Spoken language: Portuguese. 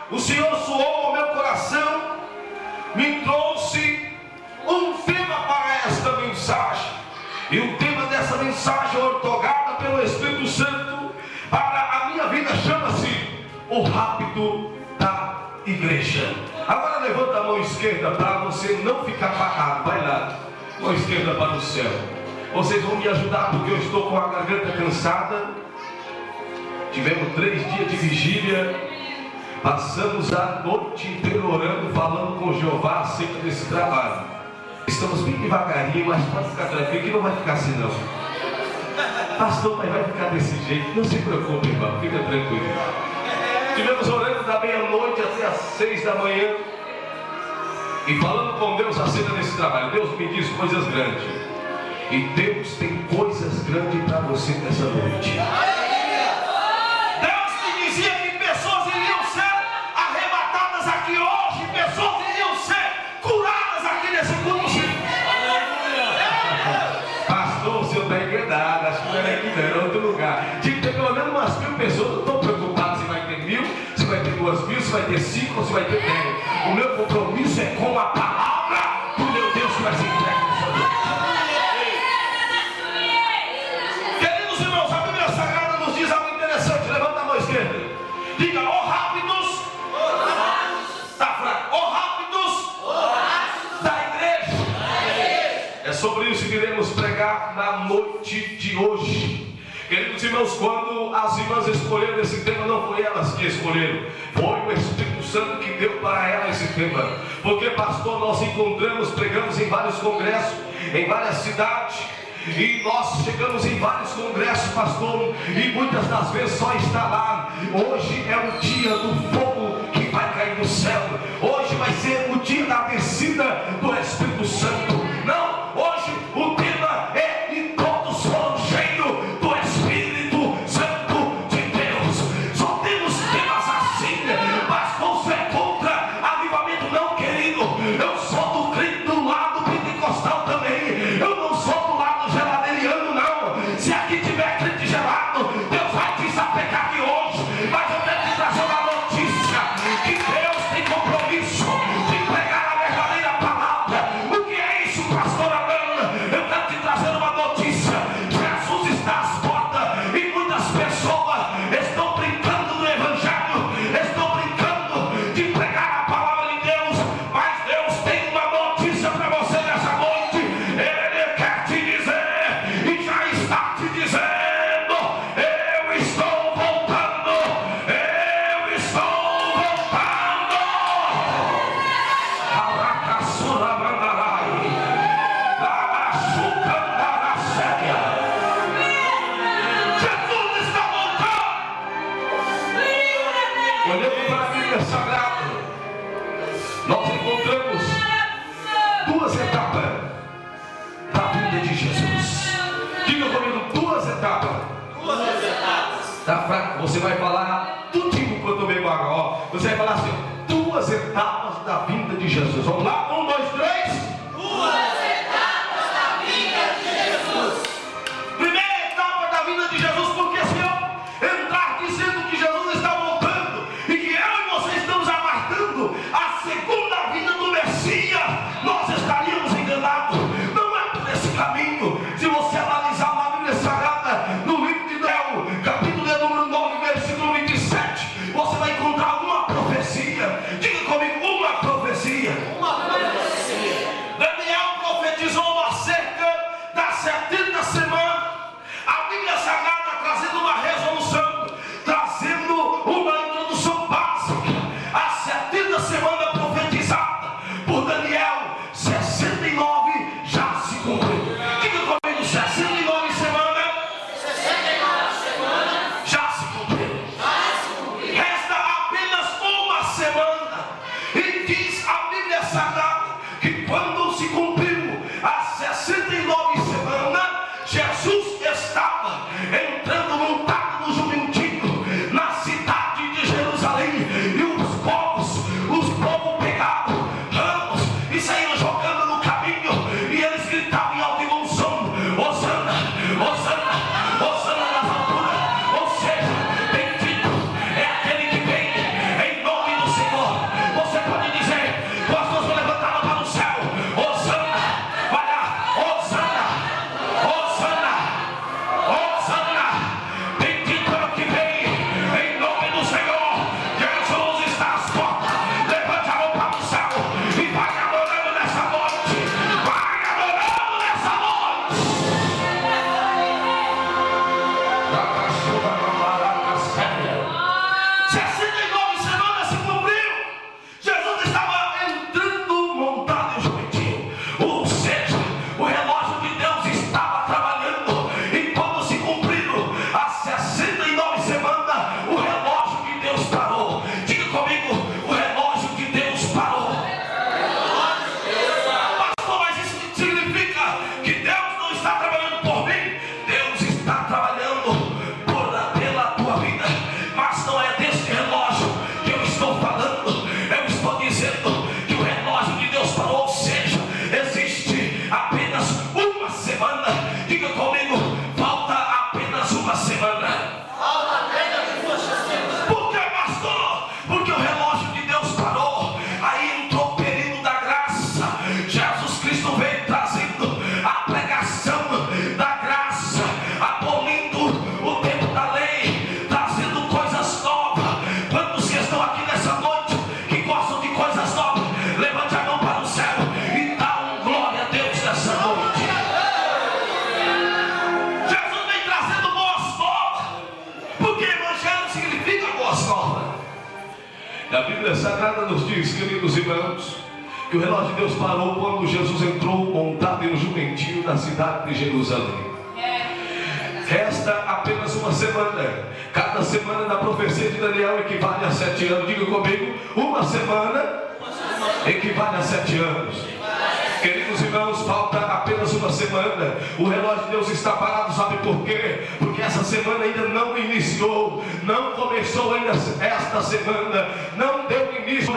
o Senhor soou ao meu coração, me trouxe um tema para esta mensagem. E o tema dessa mensagem, ortogada pelo Espírito Santo para a minha vida, chama-se o rápido da igreja. Agora levanta a mão esquerda para você não ficar parado. Vai lá, mão esquerda para o céu. Vocês vão me ajudar porque eu estou com a garganta cansada. Tivemos 3 dias de vigília. Passamos a noite inteira orando, falando com Jeová acerca desse trabalho. Estamos bem devagarinho, mas pode ficar tranquilo que não vai ficar assim não. Pastor, mas vai ficar desse jeito. Não se preocupe, irmão, fica tranquilo. Estivemos orando da meia-noite até as 6 da manhã e falando com Deus acerca desse trabalho. Deus me diz coisas grandes. E Deus tem coisas grandes para você nessa noite. Deus me dizia que pessoas iriam ser arrebatadas aqui hoje, pessoas iriam ser curadas aqui nesse culto. Pastor, o senhor está enganado, acho que não era aqui, não era outro lugar. Tinha que ter pelo menos umas 1000 pessoas. Eu estou preocupado se vai ter 1000, se vai ter 2000, se vai ter 5 ou se vai ter 10. O meu compromisso é com a palavra do meu Deus que vai ser entregue nessa noite. Queridos irmãos, a Bíblia Sagrada nos diz algo interessante. Levanta a mão esquerda. Diga, ó rápidos. Está fraco. Ó rápidos da igreja. É sobre isso que iremos pregar na noite de hoje. Queridos irmãos, quando as irmãs escolheram esse tema, não foi elas que escolheram, foi o Espírito Santo que deu para elas esse tema. Porque, pastor, nós encontramos, pregamos em vários congressos, em várias cidades, e nós chegamos em vários congressos, pastor, e muitas das vezes só está lá. Hoje é o dia do fogo que vai cair do céu. Hoje vai ser o dia da descida do Espírito Santo. Não, hoje o tema é e todos foram cheios do Espírito Santo de Deus. Só temos temas assim. Pastor, você é contra avivamento? Não, querido. Eu sou do crente do lado pentecostal também. Eu não sou do lado geladeriano, não. Se aqui tiver crente gelado, Deus vai te desapegar aqui hoje. Mas eu quero te trazer uma notícia: que Deus tem compromisso de pregar a verdadeira palavra. O que é isso, pastor Alana? Eu quero te trazer uma notícia: Jesus está às portas e muitas pessoas estão brincando do evangelho, estão brincando de pregar a palavra de Deus. Mas Deus tem uma notícia para você nessa noite. Ele quer te dizer e já está te dizendo: eu estou voltando, eu estou voltando. Aracaçura mandarai, labaçucandaracéia. Jesus está voltando. Olhando para a Bíblia Sagrada, nós encontramos 2 etapas da vida de Jesus. Diga comigo, 2 etapas. Tá fraco? Você vai falar tudinho enquanto eu bebo água, ó. Você vai falar assim: 2 etapas da vinda de Jesus. Vamos lá? 1, 2, 3. Primeira etapa da vinda de Jesus, porque se eu entrar dizendo que Jesus está voltando e que eu e você estamos aguardando a segunda vinda do Messias, nós estaríamos enganados. Não é por esse caminho. Se você analisar na Bíblia Sagrada, no livro de Daniel, capítulo de número 9, versículo 27, você vai encontrar uma profecia. Diga comigo, uma profecia. A Bíblia Sagrada nos diz, queridos irmãos, que o relógio de Deus parou quando Jesus entrou montado em um jumentinho na cidade de Jerusalém. Resta apenas uma semana. Cada semana na profecia de Daniel equivale a 7 anos. Diga comigo, uma semana equivale a 7 anos. Queridos irmãos, falta apenas uma semana. O relógio de Deus está parado, sabe por quê? Porque essa semana ainda não iniciou, não começou ainda esta semana, não deu início.